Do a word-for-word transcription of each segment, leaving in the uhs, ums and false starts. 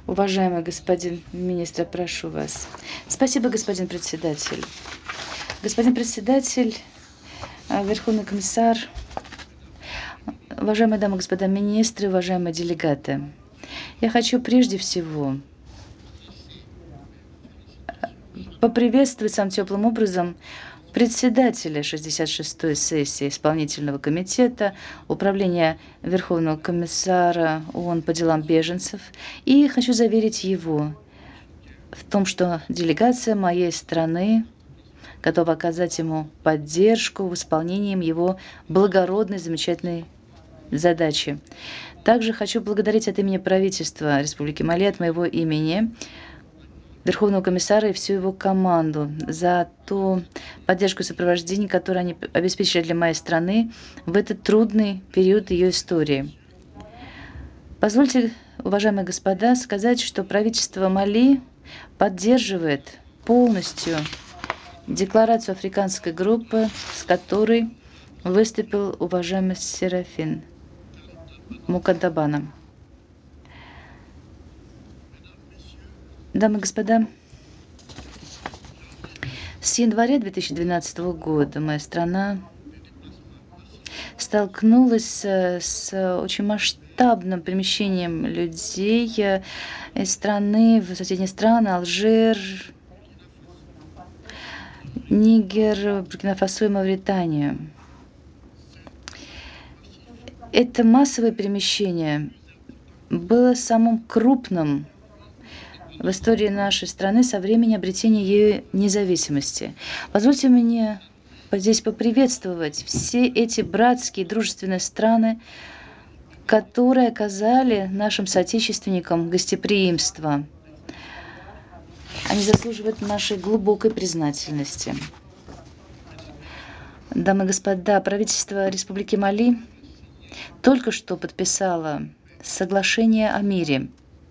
Уважаемый господин министр, прошу вас. Спасибо, господин председатель. Господин председатель, э, Верховный комиссар, уважаемые дамы и господа министры, уважаемые делегаты. Я хочу прежде всего поприветствовать самым теплым образом председателя шестьдесят шестой сессии Исполнительного комитета Управления Верховного комиссара ООН по делам беженцев. И хочу заверить его в том, что делегация моей страны готова оказать ему поддержку в исполнении его благородной, замечательной задачи. Также хочу благодарить от имени правительства Республики Мали, от моего имени, Верховного комиссара и всю его команду за ту поддержку и сопровождение, которое они обеспечили для моей страны в этот трудный период ее истории. Позвольте, уважаемые господа, сказать, что правительство Мали поддерживает полностью декларацию африканской группы, с которой выступил уважаемый Серафин Мукантабана. Дамы и господа, с января две тысячи двенадцатого года моя страна столкнулась с очень масштабным перемещением людей из страны в соседние страны: Алжир, Нигер, Буркина-Фасо и Мавританию. Это массовое перемещение было самым крупным в истории нашей страны со времени обретения ее независимости. Позвольте мне здесь поприветствовать все эти братские дружественные страны, которые оказали нашим соотечественникам гостеприимство. Они заслуживают нашей глубокой признательности. Дамы и господа, правительство Республики Мали только что подписало соглашение о мире,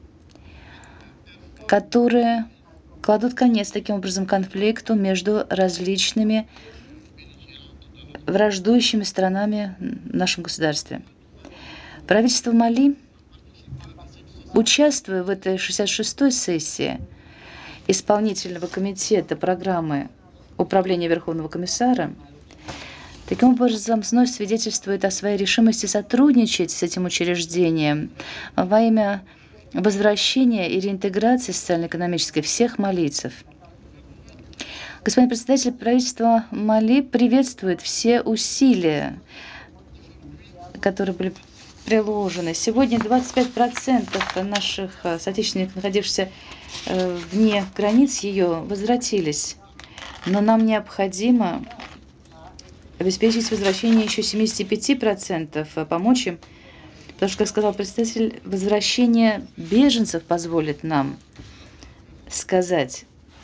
которые кладут конец таким образом конфликту между различными враждующими сторонами в нашем государстве. Правительство Мали, участвуя в этой шестьдесят шестой сессии Исполнительного комитета программы Управления Верховного комиссара, таким образом вновь свидетельствует о своей решимости сотрудничать с этим учреждением во имя возвращения и реинтеграции социально-экономической всех малийцев. Господин председатель, правительство Мали приветствует все усилия, которые были приложены. Сегодня двадцать пять процентов наших соотечественников, находившихся вне границ ее, возвратились. Но нам необходимо обеспечить возвращение еще семидесяти пяти процентов, помочь им, потому что, как сказал представитель, возвращение беженцев позволит нам сказать,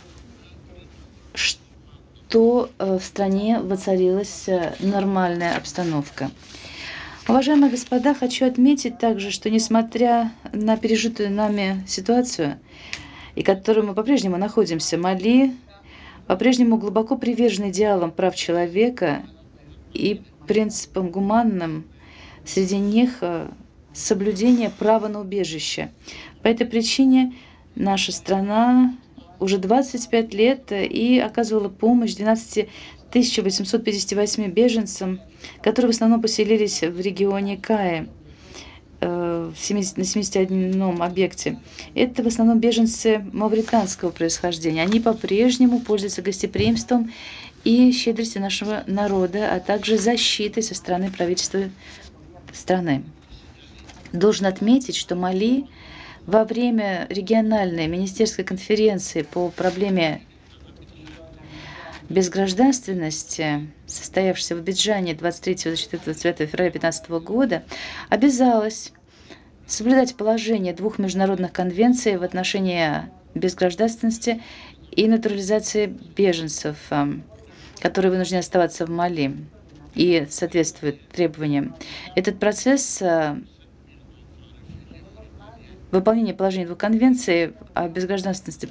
что в стране воцарилась нормальная обстановка. Уважаемые господа, хочу отметить также, что несмотря на пережитую нами ситуацию, и в которой мы по-прежнему находимся, Мали по-прежнему глубоко привержен идеалам прав человека и принципам гуманным, среди них соблюдение права на убежище. По этой причине наша страна уже двадцать пять лет и оказывала помощь двенадцати тысячам восьмисот пятидесяти восьми беженцам, которые в основном поселились в регионе Каи, на семидесяти одном объекте. Это в основном беженцы мавританского происхождения. Они по-прежнему пользуются гостеприимством и щедростью нашего народа, а также защитой со стороны правительства страны. Должен отметить, что Мали во время региональной министерской конференции по проблеме безгражданственности, состоявшейся в Абиджане двадцать третьего — двадцать девятого февраля две тысячи пятнадцатого года, обязалась соблюдать положения двух международных конвенций в отношении безгражданственности и натурализации беженцев, которые вынуждены оставаться в Мали и соответствуют требованиям. Этот процесс выполнения положений двух конвенций о безгражданственности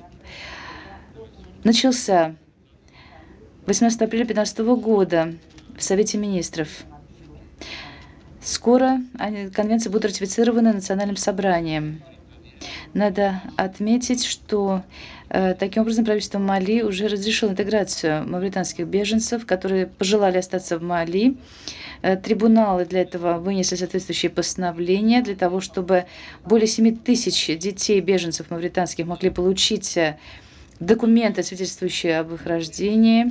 начался восемнадцатого апреля две тысячи пятнадцатого года в Совете министров. Скоро конвенции будут ратифицированы национальным собранием. Надо отметить, что э, таким образом правительство Мали уже разрешило интеграцию мавританских беженцев, которые пожелали остаться в Мали. Э, Трибуналы для этого вынесли соответствующие постановления для того, чтобы более семи тысяч детей беженцев мавританских могли получить э, документы, свидетельствующие об их рождении.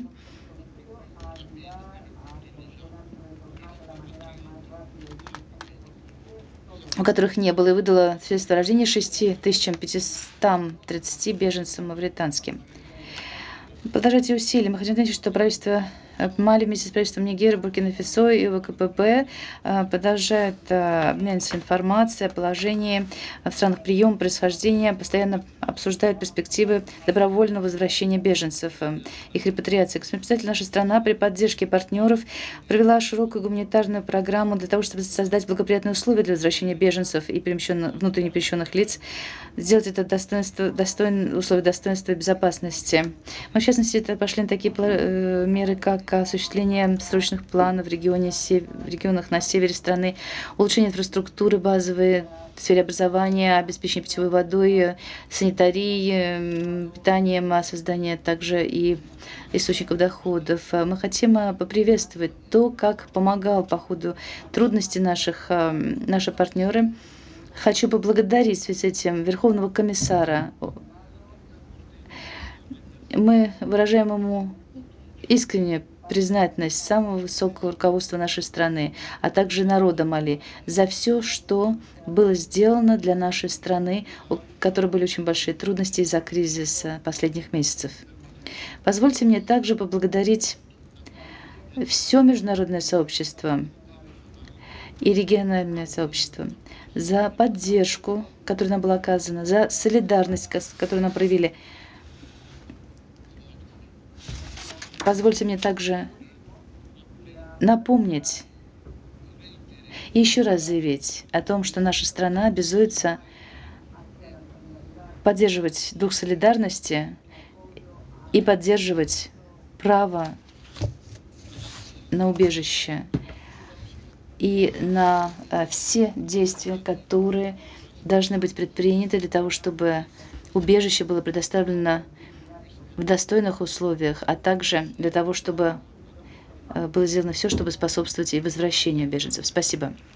У которых не было, и выдала свидетельство о рождении шести тысячам пятистам тридцати беженцам мавританским. Продолжать усилия. Мы хотим отметить, что правительство Мали вместе с правительством Нигерии, Буркина-Фасо и ВКПБ продолжают обмениваться информацией о положении в странах приема, происхождения, постоянно обсуждают перспективы добровольного возвращения беженцев, их репатриации. Господин председатель, наша страна при поддержке партнеров провела широкую гуманитарную программу для того, чтобы создать благоприятные условия для возвращения беженцев и перемещенных, внутренне перемещенных лиц, сделать это достоинство, достоин, условия достоинства и безопасности. Мы, в частности, это пошли на такие меры, как осуществление срочных планов в, регионе, в регионах на севере страны, улучшение инфраструктуры базовой в сфере образования, обеспечения питьевой водой, санитарии, питанием, создание также и источников доходов. Мы хотим поприветствовать то, как помогал по ходу трудностей наших, наши партнеры. Хочу поблагодарить в связи с этим Верховного комиссара. Мы выражаем ему искреннюю признательность самого высокого руководства нашей страны, а также народа Мали за все, что было сделано для нашей страны, у которой были очень большие трудности из-за кризиса последних месяцев. Позвольте мне также поблагодарить все международное сообщество и региональное сообщество за поддержку, которая нам была оказана, за солидарность, которую нам проявили. Позвольте мне также напомнить и еще раз заявить о том, что наша страна обязуется поддерживать дух солидарности и поддерживать право на убежище и на все действия, которые должны быть предприняты для того, чтобы убежище было предоставлено в достойных условиях, а также для того, чтобы было сделано все, чтобы способствовать и возвращению беженцев. Спасибо.